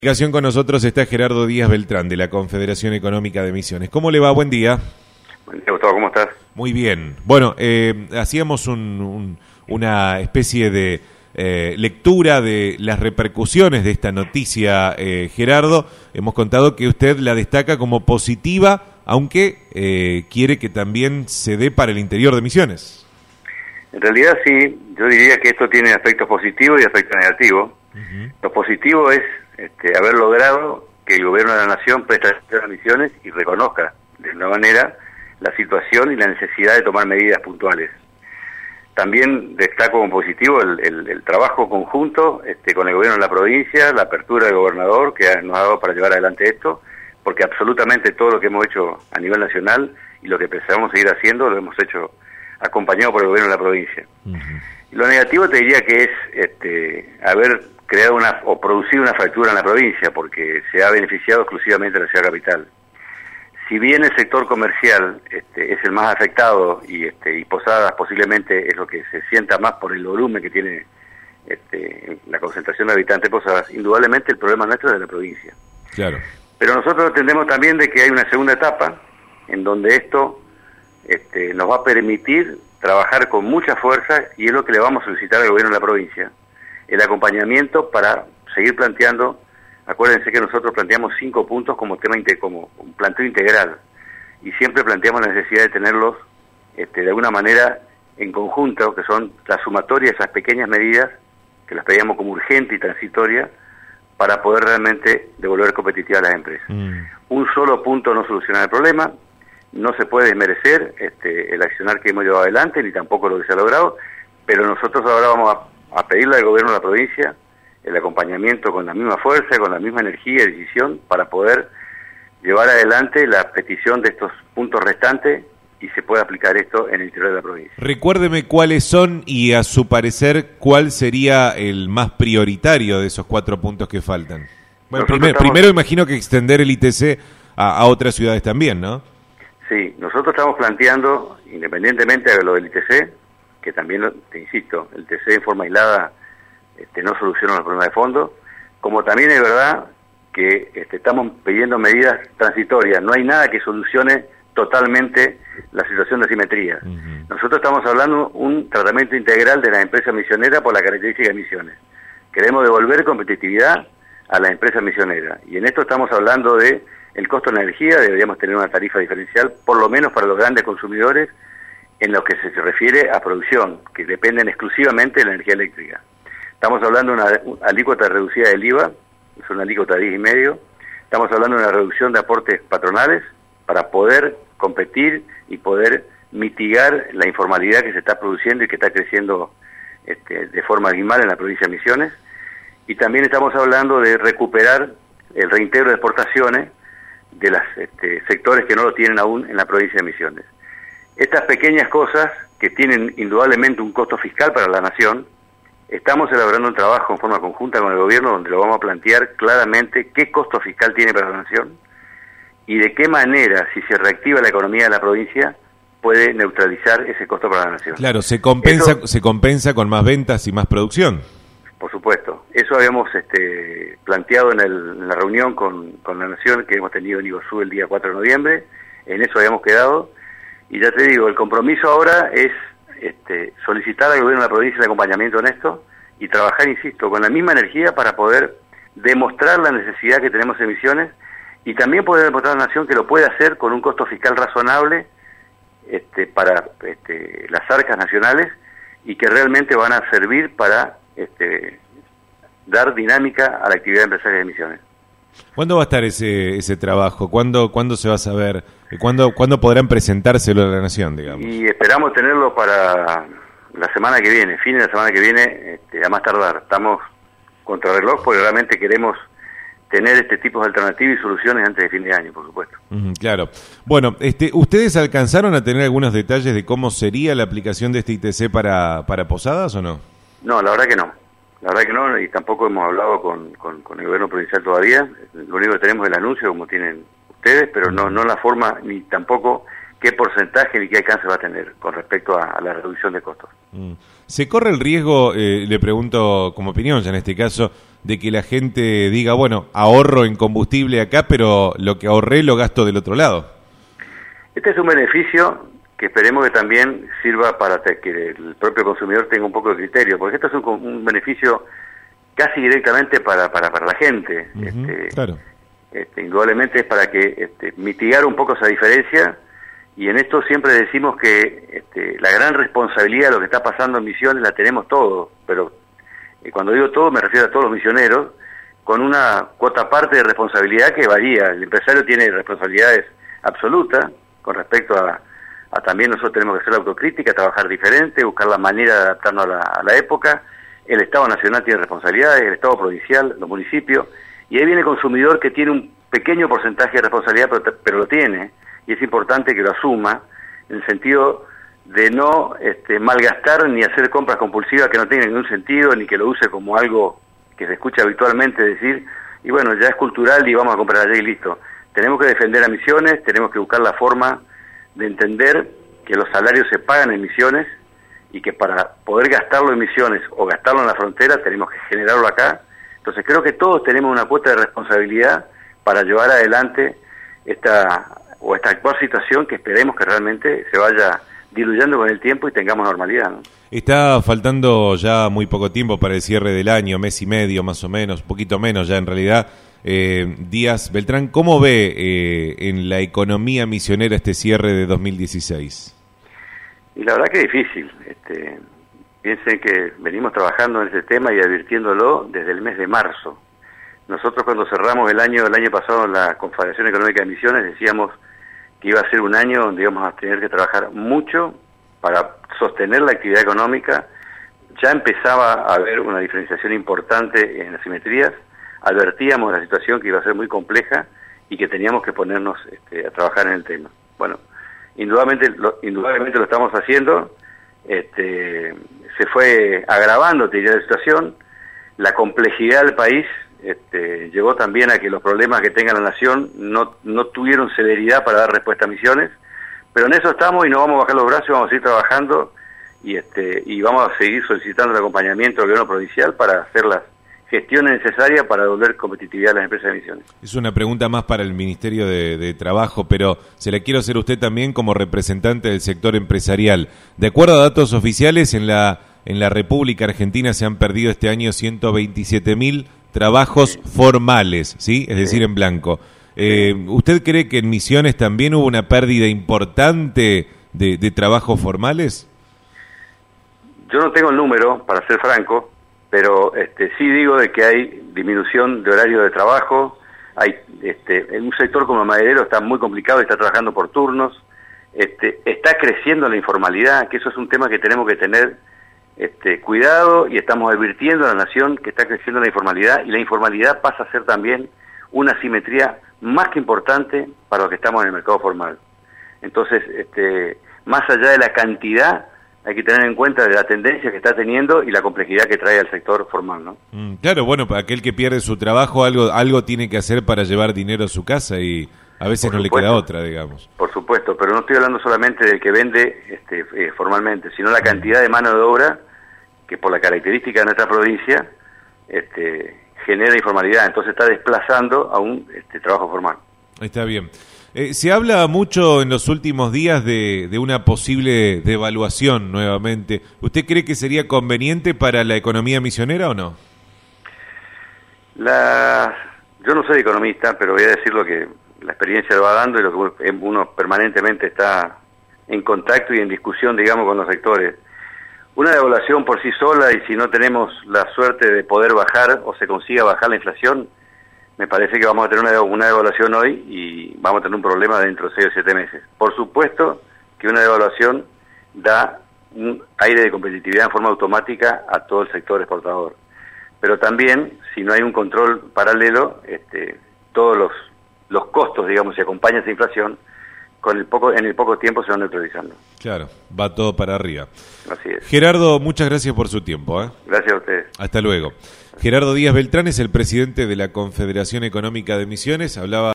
En comunicación con nosotros está Gerardo Díaz Beltrán, de la Confederación Económica de Misiones. ¿Cómo le va? Buen día. Buen día, Gustavo, ¿cómo estás? Muy bien. Bueno, hacíamos una especie de lectura de las repercusiones de esta noticia, Gerardo. Hemos contado que usted la destaca como positiva, aunque quiere que también se dé para el interior de Misiones. En realidad sí, yo diría que esto tiene aspectos positivos y aspectos negativos. Lo positivo es haber logrado que el gobierno de la nación preste atención a Misiones y reconozca de una manera la situación y la necesidad de tomar medidas puntuales. También destaco como positivo el trabajo conjunto con el gobierno de la provincia, la apertura del gobernador que nos ha dado para llevar adelante esto, porque absolutamente todo lo que hemos hecho a nivel nacional y lo que pensamos seguir haciendo lo hemos hecho acompañado por el gobierno de la provincia. Y lo negativo te diría que es haber creado o producido una fractura en la provincia, porque se ha beneficiado exclusivamente a la ciudad capital. Si bien el sector comercial es el más afectado y Posadas posiblemente es lo que se sienta más por el volumen que tiene la concentración de habitantes de Posadas, indudablemente el problema nuestro es de la provincia. Claro. Pero nosotros entendemos también de que hay una segunda etapa en donde esto nos va a permitir trabajar con mucha fuerza, y es lo que le vamos a solicitar al gobierno de la provincia, el acompañamiento para seguir planteando. Acuérdense que nosotros planteamos 5 puntos como tema como un planteo integral, y siempre planteamos la necesidad de tenerlos de alguna manera en conjunto, que son la sumatoria de esas pequeñas medidas que las pedíamos como urgente y transitoria para poder realmente devolver competitividad a las empresas. Un solo punto no soluciona el problema. No se puede desmerecer el accionar que hemos llevado adelante, ni tampoco lo que se ha logrado, pero nosotros ahora vamos a pedirle al gobierno de la provincia el acompañamiento con la misma fuerza, con la misma energía y decisión para poder llevar adelante la petición de estos puntos restantes y se pueda aplicar esto en el interior de la provincia. Recuérdeme cuáles son y, a su parecer, cuál sería el más prioritario de esos 4 puntos que faltan. Bueno, primero imagino que extender el ITC a otras ciudades también, ¿no? Sí, nosotros estamos planteando, independientemente de lo del ITC, que también, te insisto, el ITC en forma aislada no soluciona los problemas de fondo, como también es verdad que estamos pidiendo medidas transitorias. No hay nada que solucione totalmente la situación de asimetría. Nosotros estamos hablando de un tratamiento integral de la empresa misionera por la característica de Misiones. Queremos devolver competitividad a la empresa misionera, y en esto estamos hablando de el costo de la energía. Deberíamos tener una tarifa diferencial, por lo menos para los grandes consumidores, en lo que se refiere a producción, que dependen exclusivamente de la energía eléctrica. Estamos hablando de una alícuota reducida del IVA, es una alícuota de 10,5. Estamos hablando de una reducción de aportes patronales para poder competir y poder mitigar la informalidad que se está produciendo y que está creciendo de forma abismal en la provincia de Misiones. Y también estamos hablando de recuperar el reintegro de exportaciones de los sectores que no lo tienen aún en la provincia de Misiones. Estas pequeñas cosas, que tienen indudablemente un costo fiscal para la nación, estamos elaborando un trabajo en forma conjunta con el gobierno donde lo vamos a plantear claramente qué costo fiscal tiene para la nación y de qué manera, si se reactiva la economía de la provincia, puede neutralizar ese costo para la nación. Claro, se compensa con más ventas y más producción. Por supuesto. Eso habíamos planteado en la reunión con la nación que hemos tenido en Iguazú el día 4 de noviembre. En eso habíamos quedado. Y ya te digo, el compromiso ahora es solicitar al gobierno de la provincia el acompañamiento en esto y trabajar, insisto, con la misma energía para poder demostrar la necesidad que tenemos en Misiones y también poder demostrar a la nación que lo puede hacer con un costo fiscal razonable para las arcas nacionales y que realmente van a servir para dar dinámica a la actividad empresarial de Misiones. ¿Cuándo va a estar ese trabajo? ¿Cuándo se va a saber? ¿Cuándo podrán presentárselo a la nación, digamos? Y esperamos tenerlo para la semana que viene, fin de la semana que viene, a más tardar. Estamos contrarreloj porque realmente queremos tener este tipo de alternativas y soluciones antes de fin de año, por supuesto. Claro. Bueno, ¿ustedes alcanzaron a tener algunos detalles de cómo sería la aplicación de este ITC para Posadas o no? No, la verdad que no. La verdad que no, y tampoco hemos hablado con el gobierno provincial todavía. Lo único que tenemos es el anuncio, como tienen ustedes, pero no la forma, ni tampoco qué porcentaje ni qué alcance va a tener con respecto a la reducción de costos. ¿Se corre el riesgo, le pregunto como opinión ya en este caso, de que la gente diga, bueno, ahorro en combustible acá, pero lo que ahorré lo gasto del otro lado? Este es un beneficio que esperemos que también sirva para que el propio consumidor tenga un poco de criterio, porque esto es un beneficio casi directamente para la gente. Claro. Indudablemente es para que mitigar un poco esa diferencia, y en esto siempre decimos que la gran responsabilidad de lo que está pasando en Misiones la tenemos todos, pero cuando digo todos me refiero a todos los misioneros, con una cuota parte de responsabilidad que varía. El empresario tiene responsabilidades absolutas con respecto a también nosotros tenemos que hacer la autocrítica, trabajar diferente, buscar la manera de adaptarnos a la época. El Estado Nacional tiene responsabilidades, el Estado Provincial, los municipios, y ahí viene el consumidor que tiene un pequeño porcentaje de responsabilidad, pero lo tiene, y es importante que lo asuma, en el sentido de no malgastar ni hacer compras compulsivas que no tengan ningún sentido, ni que lo use como algo que se escucha habitualmente decir, y bueno, ya es cultural y vamos a comprar allá y listo. Tenemos que defender a Misiones, tenemos que buscar la forma de entender que los salarios se pagan en Misiones, y que para poder gastarlo en Misiones o gastarlo en la frontera tenemos que generarlo acá. Entonces creo que todos tenemos una cuota de responsabilidad para llevar adelante esta actual situación, que esperemos que realmente se vaya diluyendo con el tiempo y tengamos normalidad, ¿no? Está faltando ya muy poco tiempo para el cierre del año, mes y medio más o menos, poquito menos ya en realidad. Díaz Beltrán, ¿cómo ve en la economía misionera este cierre de 2016? Y la verdad que es difícil. Piensen que venimos trabajando en este tema y advirtiéndolo desde el mes de marzo. Nosotros cuando cerramos el año pasado en la Confederación Económica de Misiones decíamos que iba a ser un año donde íbamos a tener que trabajar mucho para sostener la actividad económica. Ya empezaba a haber una diferenciación importante en las simetrías. Advertíamos la situación que iba a ser muy compleja y que teníamos que ponernos a trabajar en el tema. Bueno, indudablemente lo estamos haciendo. Se fue agravando, te diría, la situación. La complejidad del país llevó también a que los problemas que tenga la nación no tuvieron celeridad para dar respuesta a Misiones, pero en eso estamos y no vamos a bajar los brazos, vamos a seguir trabajando y vamos a seguir solicitando el acompañamiento del gobierno provincial para hacer las gestiones necesarias para devolver competitividad a las empresas de Misiones. Es una pregunta más para el Ministerio de Trabajo, pero se la quiero hacer a usted también como representante del sector empresarial. De acuerdo a datos oficiales, en la República Argentina se han perdido este año 127.000 trabajos formales, ¿sí? Es decir, en blanco. ¿Usted cree que en Misiones también hubo una pérdida importante de trabajos formales? Yo no tengo el número, para ser franco, pero sí digo de que hay disminución de horario de trabajo. Hay en un sector como el maderero está muy complicado, está trabajando por turnos. Está creciendo la informalidad, que eso es un tema que tenemos que tener cuidado, y estamos advirtiendo a la nación que está creciendo la informalidad, y la informalidad pasa a ser también una asimetría más que importante para los que estamos en el mercado formal. Entonces, más allá de la cantidad, hay que tener en cuenta de la tendencia que está teniendo y la complejidad que trae al sector formal, ¿no? Claro, bueno, para aquel que pierde su trabajo, algo tiene que hacer para llevar dinero a su casa, y a veces no le queda otra, digamos. Por supuesto, pero no estoy hablando solamente del que vende formalmente, sino la cantidad de mano de obra que por la característica de nuestra provincia genera informalidad, entonces está desplazando a un trabajo formal. Está bien. Se habla mucho en los últimos días de una posible devaluación nuevamente. ¿Usted cree que sería conveniente para la economía misionera o no? Yo no soy economista, pero voy a decir lo que la experiencia lo va dando y lo que uno permanentemente está en contacto y en discusión, digamos, con los sectores. Una devaluación por sí sola, y si no tenemos la suerte de poder bajar o se consiga bajar la inflación, me parece que vamos a tener una devaluación hoy y vamos a tener un problema dentro de 6 o 7 meses. Por supuesto que una devaluación da un aire de competitividad en forma automática a todo el sector exportador. Pero también, si no hay un control paralelo, todos los costos, digamos, si acompaña esa inflación, en el poco tiempo se van neutralizando. Claro, va todo para arriba. Así es. Gerardo, muchas gracias por su tiempo. Gracias a ustedes. Hasta luego. Gerardo Díaz Beltrán es el presidente de la Confederación Económica de Misiones. Hablaba